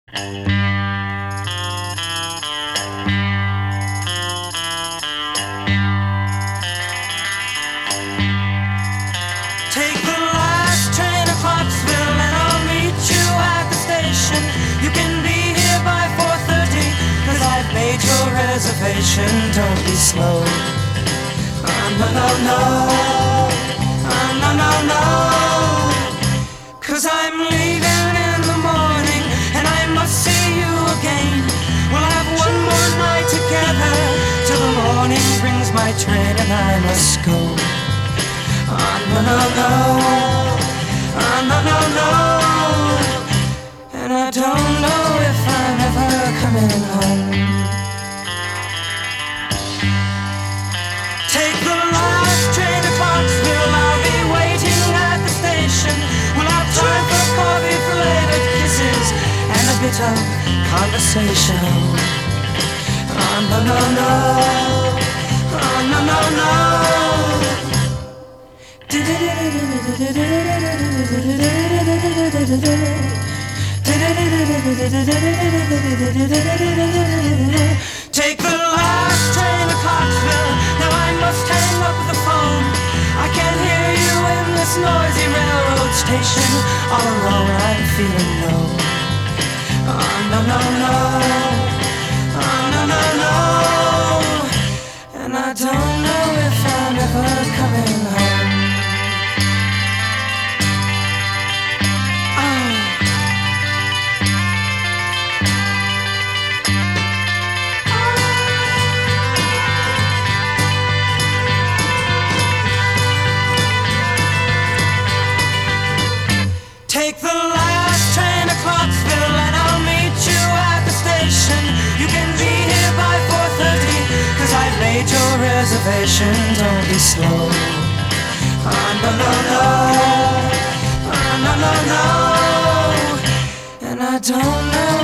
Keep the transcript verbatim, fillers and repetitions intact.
Take the last train to Clarksville and I'll meet you at the station. You can be here by four thirty, cause I've made your reservation. Don't be slow. Oh, no, no, no. Oh, no, no, no. Cause I'm leaving in the morning and I must see you again. We'll have one more night together till the morning brings my train and I must go. Oh, no, no, no. Oh, no, no, no. And I don't know if I'm ever coming home. Take the last train to Clarksville. I'll be waiting at the station. We'll have time for coffee, flavored kisses, and a bit of conversation. Oh, no, no, no. Oh, no, no, no. Take the last train to Clarksville. Now I must hang up the phone. I can't hear you in this noisy railroad station. All alone I'm feeling low. Oh, no, no, no. Oh, no, no, no. And I don't know if I'm ever coming home. Take the last train to Clarksville and I'll meet you at the station. You can be here by four thirty, cause I've made your reservation. Don't be slow. Oh, no, no, no. Oh, no, no, no. And I don't know